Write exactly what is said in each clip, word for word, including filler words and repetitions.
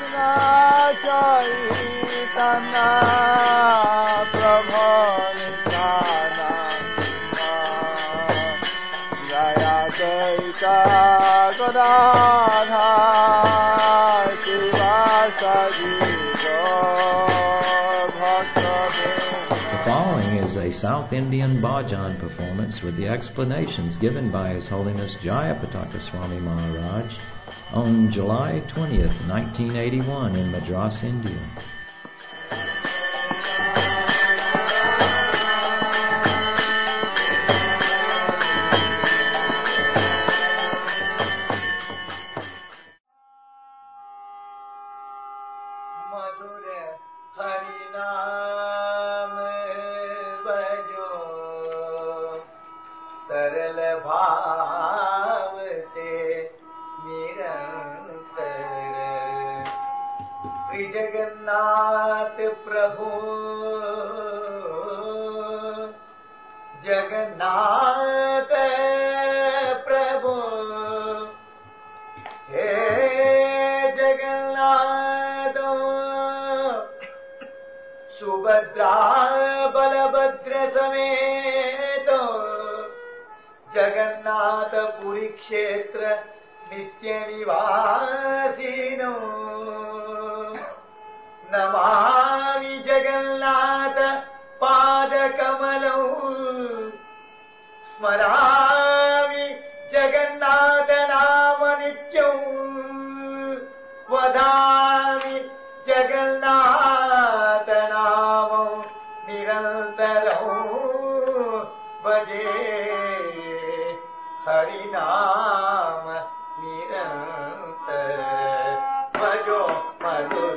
Chaitanya Prabhu Nityananda Jaya Chaita Gadadhar Sivasadi The following is a South Indian bhajan performance with the explanations given by His Holiness Jayapataka Swami Maharaj on July twentieth, nineteen eighty-one in Madras, India. Jagannath प्रभु जगन्नाथ प्रभु हे जगन्नाथ सुभद्रा बलभद्र समेत जगन्नाथ पुरी क्षेत्र नित्य निवासिनो नमामि जगन्नाथ पादकमलौ स्मरामि जगन्नाथ नाम नित्यं वदामि जगन्नाथ नाम निरन्तरं भजे हरिनाम निरन्तर भजो मधुर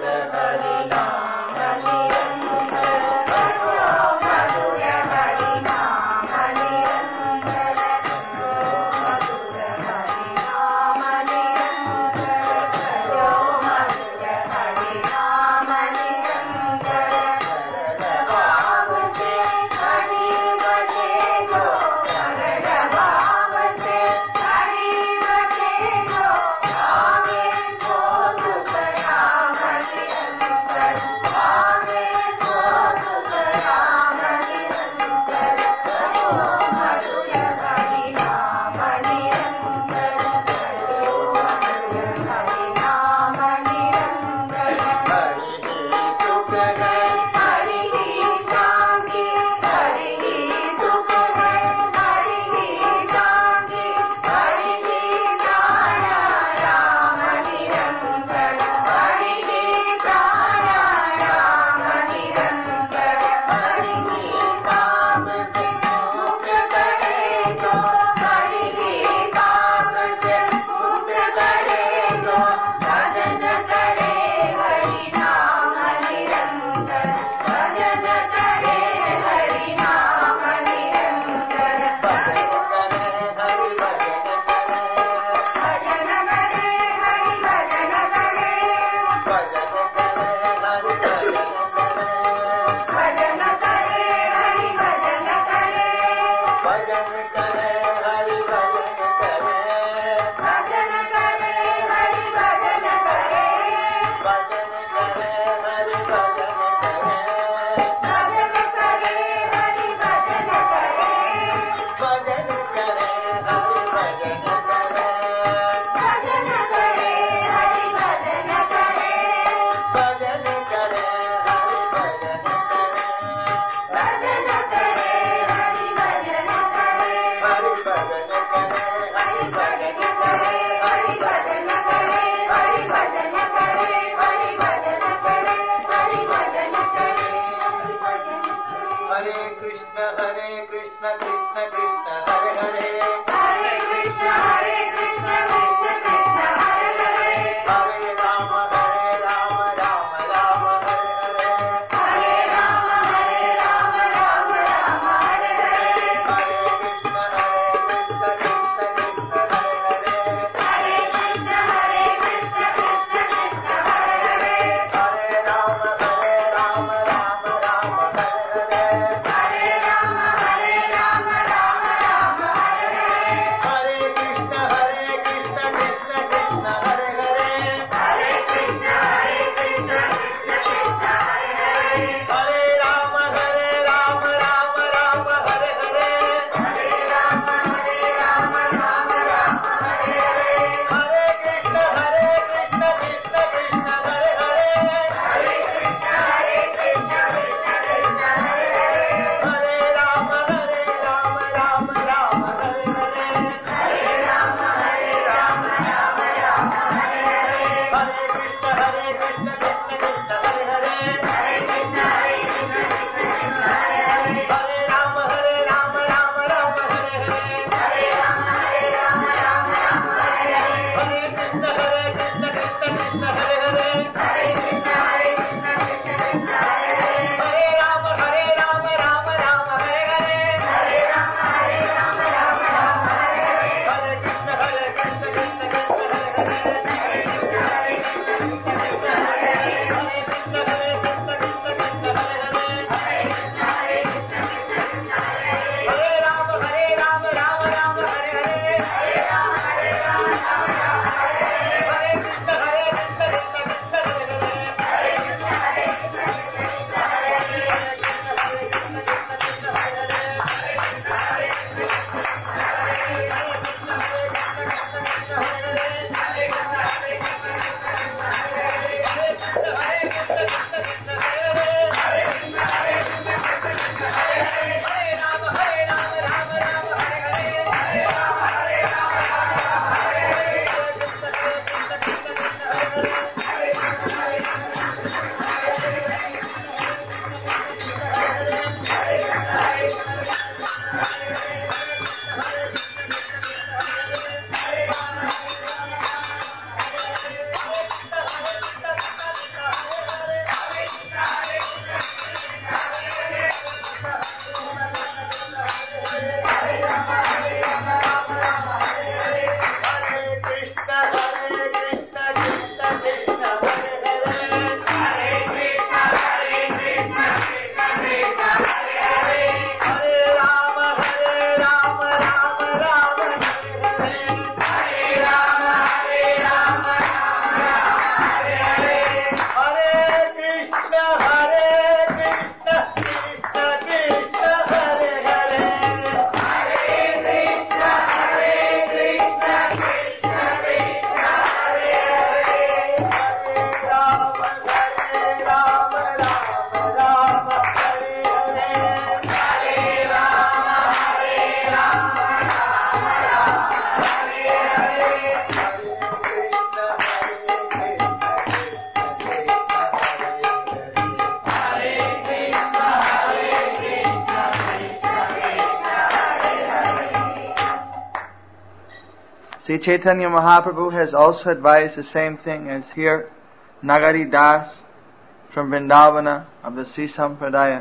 Sri Chaitanya Mahaprabhu has also advised the same thing as here Nagari Das from Vrindavana of the Sri Sampradaya,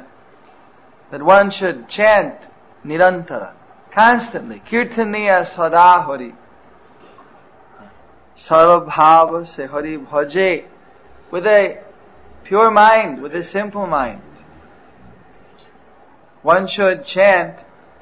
that one should chant nirantara, constantly, kirtaniya sada hari, sarvabhava se hari bhaje, with a pure mind, with a simple mind. One should chant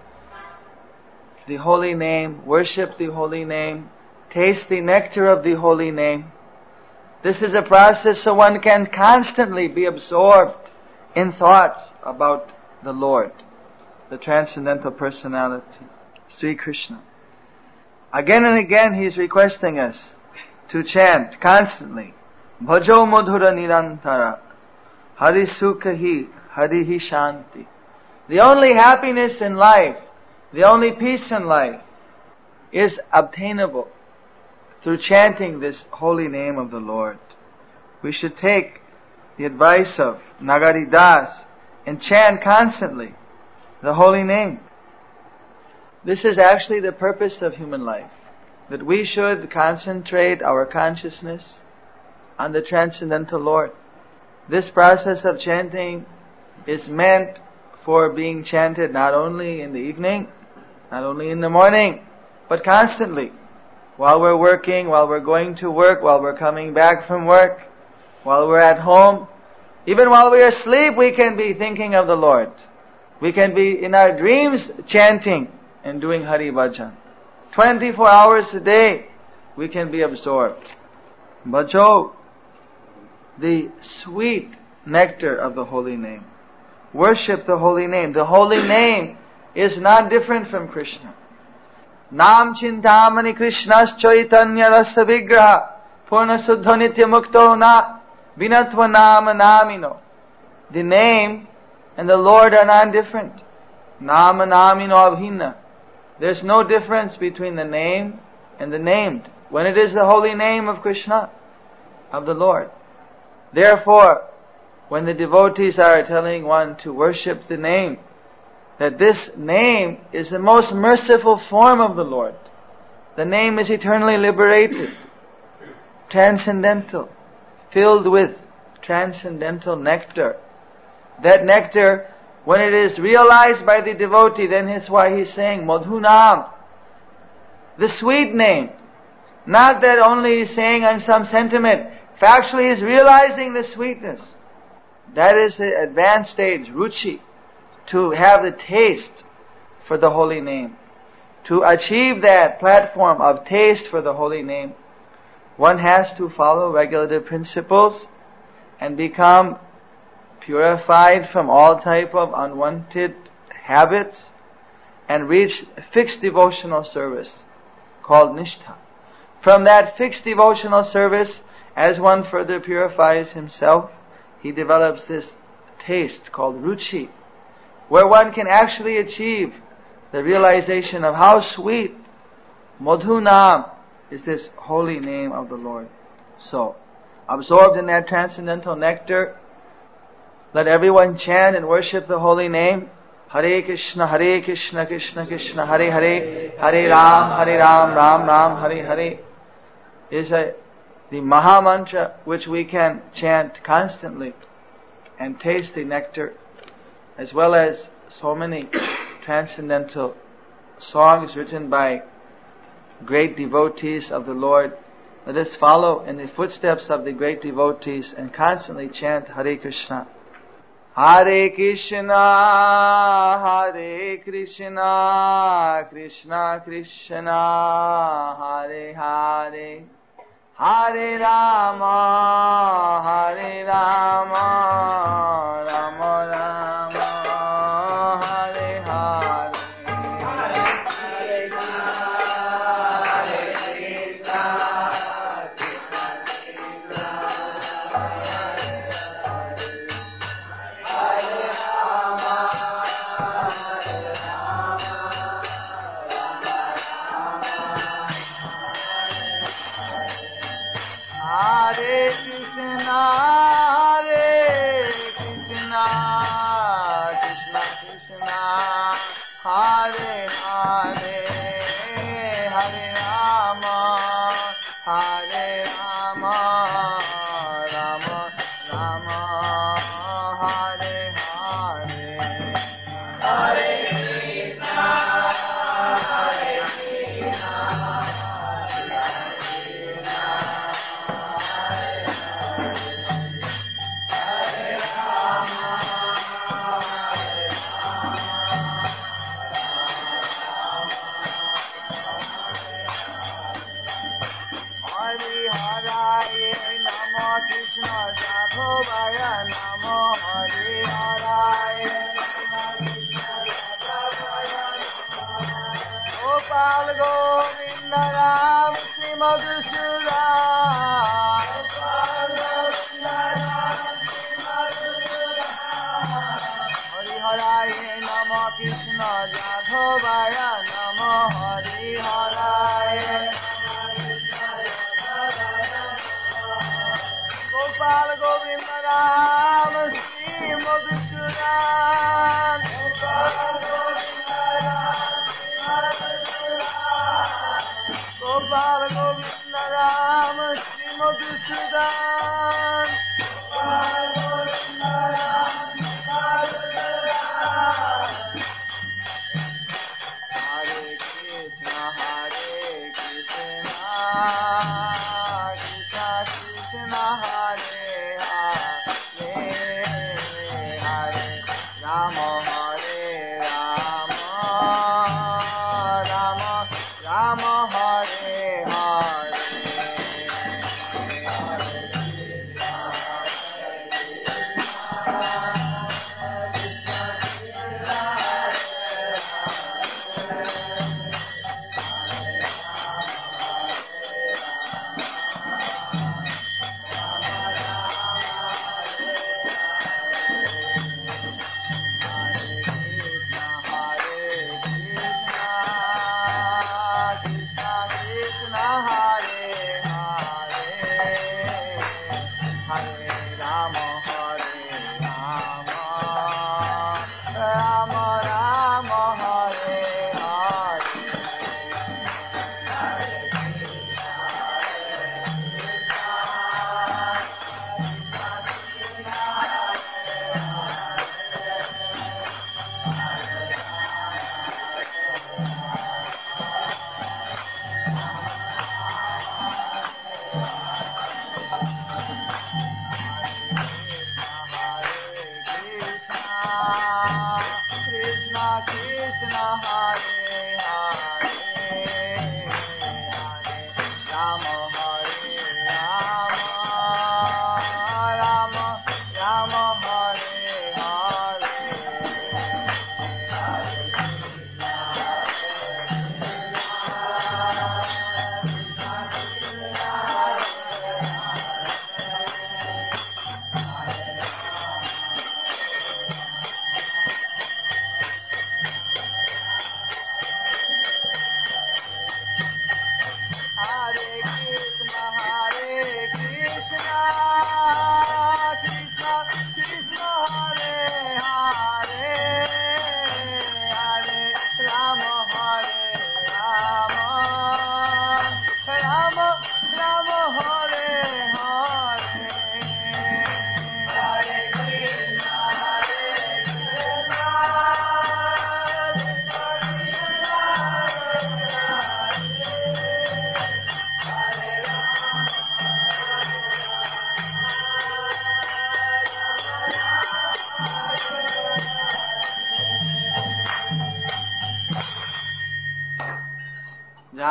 the holy name, worship the holy name, taste the nectar of the holy name. This is a process so one can constantly be absorbed in thoughts about the Lord, the transcendental personality, Sri Krishna. Again and again he is requesting us to chant constantly, Bhajo Madhura Nirantara, Hari Sukhahi, Hari Hi Shanti. The only happiness in life, the only peace in life is obtainable through chanting this holy name of the Lord. We should take the advice of Nagari Das and chant constantly the holy name. This is actually the purpose of human life, that we should concentrate our consciousness on the transcendental Lord. This process of chanting is meant for being chanted not only in the evening, not only in the morning, but constantly. While we're working, while we're going to work, while we're coming back from work, while we're at home, even while we're asleep, we can be thinking of the Lord. We can be in our dreams chanting and doing Hari Bhajan. twenty-four hours a day, we can be absorbed. Bhajo, the sweet nectar of the holy name. Worship the holy name. The holy name is not different from Krishna. Nam Chintamani Krishnas Chaitanya Rasa Vigraha Purna Suddha Nitya Mukto Na Vinatva Nama Namino. The name and the Lord are not different. Nama Namino Abhinna. There's no difference between the name and the named, when it is the holy name of Krishna, of the Lord. Therefore, when the devotees are telling one to worship the name, that this name is the most merciful form of the Lord. The name is eternally liberated. transcendental, filled with transcendental nectar. That nectar, when it is realized by the devotee, then is why he's saying Madhunam, the sweet name. Not that only he's saying on some sentiment, factually he's realizing the sweetness. That is the advanced stage, ruchi, to have the taste for the holy name. To achieve that platform of taste for the holy name, one has to follow regulative principles and become purified from all type of unwanted habits and reach fixed devotional service called nishtha. From that fixed devotional service, as one further purifies himself, he develops this taste called ruchi, where one can actually achieve the realization of how sweet Madhunam is, this holy name of the Lord. So, absorbed in that transcendental nectar, let everyone chant and worship the holy name. Hare Krishna, Hare Krishna, Krishna Krishna, Hare Hare, Hare Ram, Hare Ram, Ram Ram, Hare Hare. Is a, the Maha Mantra which we can chant constantly and taste the nectar, as well as so many transcendental songs written by great devotees of the Lord. Let us follow in the footsteps of the great devotees and constantly chant Hare Krishna. Hare Krishna, Hare Krishna, Krishna Krishna, Hare Hare, Hare Rama, Hare Rama, Rama Rama, Hare Hare. Hare Krishna, Hare Krishna, Krishna Krishna, Hare Rama, Hare Rama, Hare Krishna, Hare Krishna, Krishna Krishna, Hare Hare, Hare Rama, Hare Rama, Rama Rama, Hare Hare. Hare Krishna, Hare Krishna, Krishna Jadhavaya Namo, Hare Haraya Gopal Govinda Ram Sri Madhusudan, Hare Haraya Namo, Krishna Jadhavaya Namo, Hare Haraya Gopal Govinda Ram Sri Madhusudan, Gopal Govinda Ram Sri Madhusudan, Hare Krishna, Hare Krishna, Krishna Krishna, Hare Hare, Hare Rama, Hare Rama, Rama Rama, Hare Hare.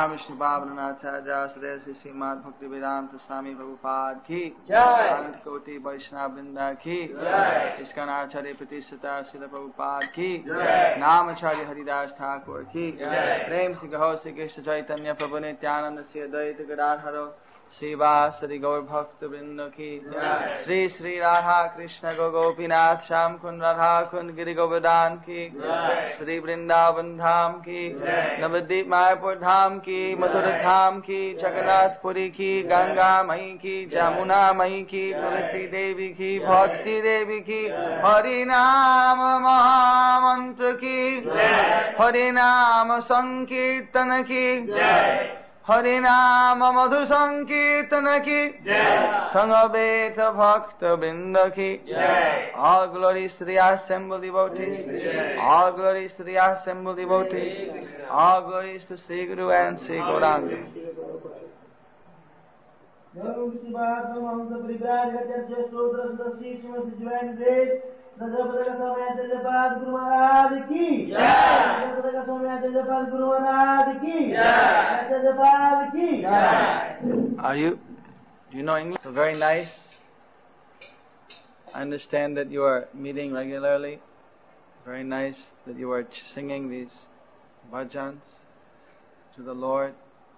Ram Vishnu Bhavananacharya Sadesi Srimad Bhakti Vedanta Swami Prabhupada ki Jai. Anant Koti Vaishnava Vrinda ki Jai. Iskanacharya Pratisthita Srila Prabhupada ki Jai. Namacharya Haridas Thakur ki Jai. Prem Sri Gaho Sri Krishna Chaitanya Prabhu Nityananda Sri Advaita Gadadhara Shiva Sri Gaur Bhakta Vrinda ki Jai. Sri Sri Radha Krishna Go Gopinath Sham Kund Radha Kund Giri Govardhan ki Jai. Sri Vrindavan Dham ki Jai. Navadvip Mayapur Dham ki Mathura Dham ki Jagannath Puri ki Ganga Mahi ki Jamuna Mahi ki Tulsi Devi ki Bhakti Devi ki Hari Naam Mahamantra ki Hari Naam Sankirtana ki Jai. Hari Nama Madhu Sankirtana ki Jai. Sangabeta Bhakta Binda ki Jai. All glories to the assembled devotees. Jai. All glories to the assembled devotees. All glories to Sri Guru and Sri Gauranga. Are you, do you know English? So very nice. I understand that you are meeting regularly. Very nice that you are ch- singing these bhajans to the Lord.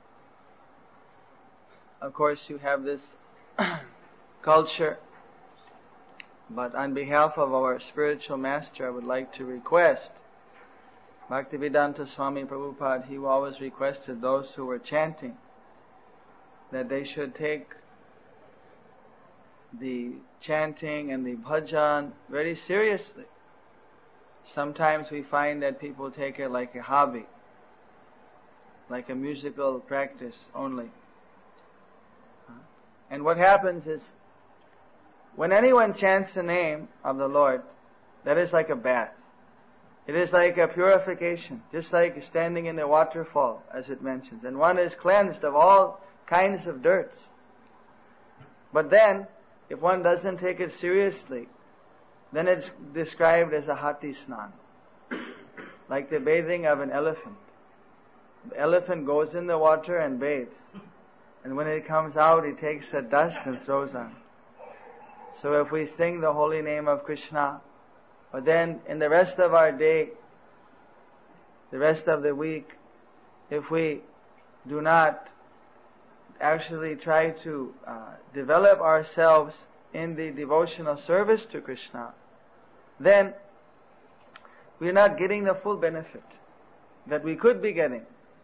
Of course, you have this culture, but on behalf of our spiritual master, I would like to request Bhaktivedanta Swami Prabhupada. He always requested those who were chanting that they should take the chanting and the bhajan very seriously. Sometimes we find that people take it like a hobby, like a musical practice only. And what happens is, when anyone chants the name of the Lord, that is like a bath. It is like a purification, just like standing in a waterfall, as it mentions. And one is cleansed of all kinds of dirts. But then, if one doesn't take it seriously, then it's described as a hati snan, like the bathing of an elephant. The elephant goes in the water and bathes, and when it comes out, it takes the dust and throws on. So if we sing the holy name of Krishna, but then in the rest of our day, the rest of the week, if we do not actually try to uh, develop ourselves in the devotional service to Krishna, then we are not getting the full benefit that we could be getting.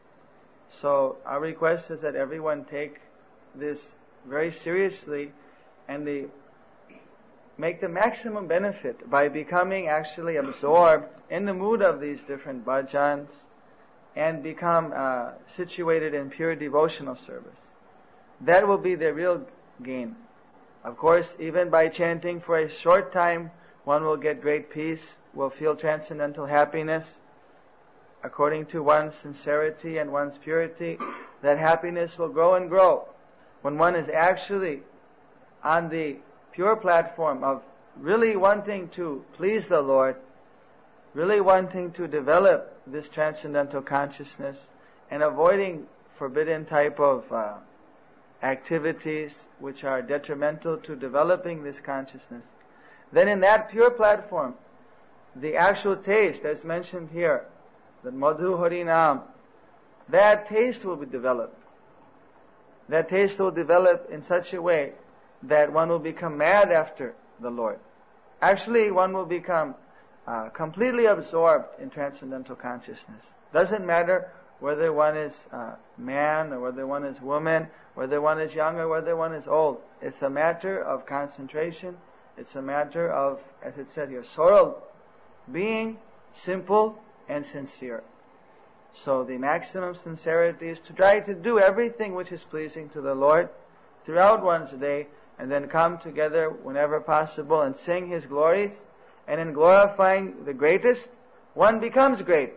So our request is that everyone take this very seriously and they make the maximum benefit by becoming actually absorbed in the mood of these different bhajans and become uh, situated in pure devotional service. That will be the real gain. Of course, even by chanting for a short time, one will get great peace, will feel transcendental happiness. According to one's sincerity and one's purity, that happiness will grow and grow. When one is actually on the pure platform of really wanting to please the Lord, really wanting to develop this transcendental consciousness and avoiding forbidden type of uh, activities which are detrimental to developing this consciousness, then in that pure platform, the actual taste, as mentioned here, the Madhu Harinam, that taste will be developed. That taste will develop in such a way that one will become mad after the Lord. Actually, one will become uh, completely absorbed in transcendental consciousness. Doesn't matter whether one is uh, man or whether one is woman, whether one is young or whether one is old. It's a matter of concentration. It's a matter of, as it said here, sorrel, being simple and sincere. So the maximum sincerity is to try to do everything which is pleasing to the Lord throughout one's day, and then come together whenever possible and sing His glories. And in glorifying the greatest, one becomes great.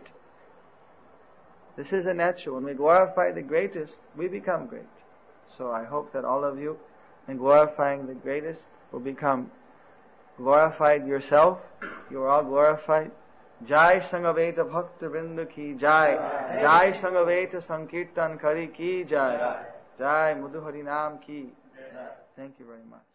This is a natural. When we glorify the greatest, we become great. So I hope that all of you, in glorifying the greatest, will become glorified yourself. You are all glorified Jai Sangaveta Bhakta Vrinda ki Jai. Jai Sangaveta Sankirtan Kari ki Jai. Jai Madhu Hari Nam ki. Thank you very much.